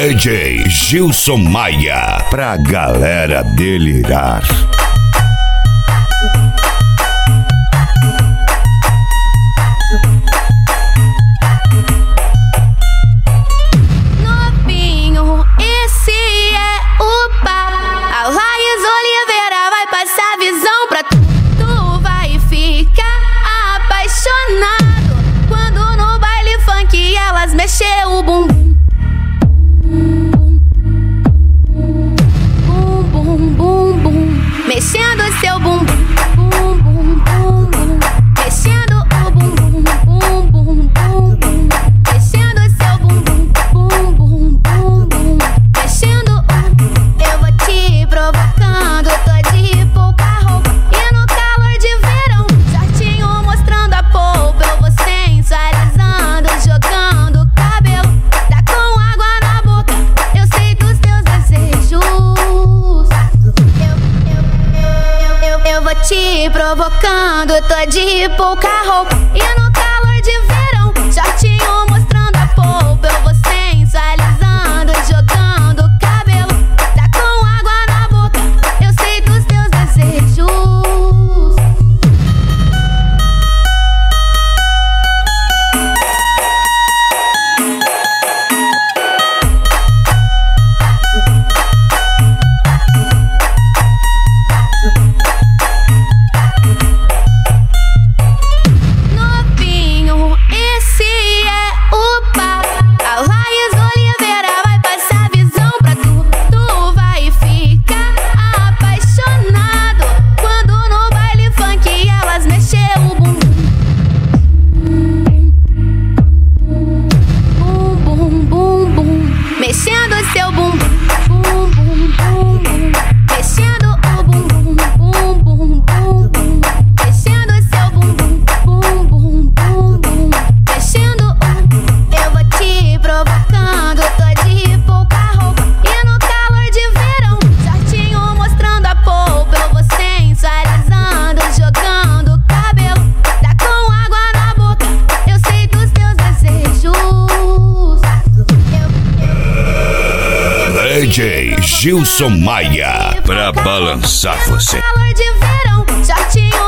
DJ Gilson Maia, pra galera delirar. Novinho, esse é o papo. A Laís Oliveira vai passar visão pra tu. Tu vai ficar apaixonado quando no baile funk elas mexer o bumbum. Mexendo seu bumbum, bum bum bum bum. Mexendo o bumbum, bum bum bum bum. Mexendo seu bumbum, bum bum bum bum. Mexendo eu vou te provocando. Tô de pouca roupa e no calor de verão, shortinho mostrando a polpa. Eu vou sensualizando, jogando o cabelo. Tá com água na boca, eu sei dos teus desejos. Eu vou te provocando, tô de pouca roupa e no calor de verão, shortinho mostrando a polpa. Eu vou sensualizando, jogando o cabelo. Tá com água na boca, eu sei dos teus desejos. Novinho, esse é o papo. A Laís Oliveira vai passar visão pra tu. Tu vai ficar apaixonado quando no baile funk elas mexer o bumbum. Bum bum bum bum. Mexendo seu bumbum, bum bum bum bum. Mexendo o bumbum, bum bum bum bum. Mexendo seu bumbum, bum bum bum bum. Mexendo eu vou te provocando. Tô de pouca roupa e no calor de verão, shortinho mostrando a polpa. Eu vou sensualizando, jogando o cabelo. Tá com água na boca, eu sei dos teus desejos. DJ Gilson Maia, pra balançar você. Calor de verão, shortinho